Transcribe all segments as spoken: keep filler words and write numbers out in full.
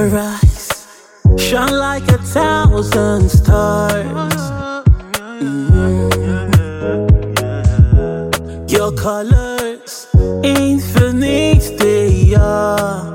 Your eyes shine like a thousand stars. Mm-hmm. Your colors, infinite they are.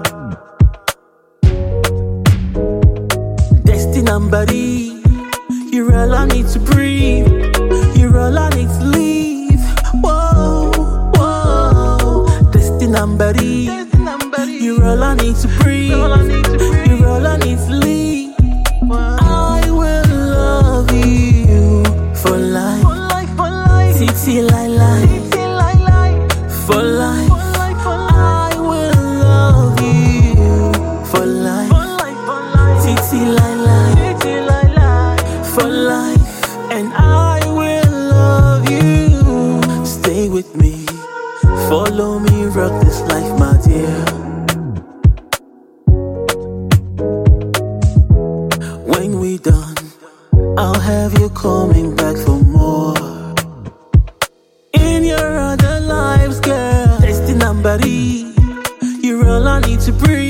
Destined and body, you're all I need to breathe. You're all I need to leave. Whoa, whoa. Destined and body, you're all I need to breathe. You're all I need to leave. I will love you for life. Titi lai lai. For life. I will love you for life. Titi lai lai. For life. And I will love you. Stay with me. Follow me, rock this life, my dear. When we done, I'll have you coming back for more. In your other lives, girl, destined and body, you're all I need to breathe.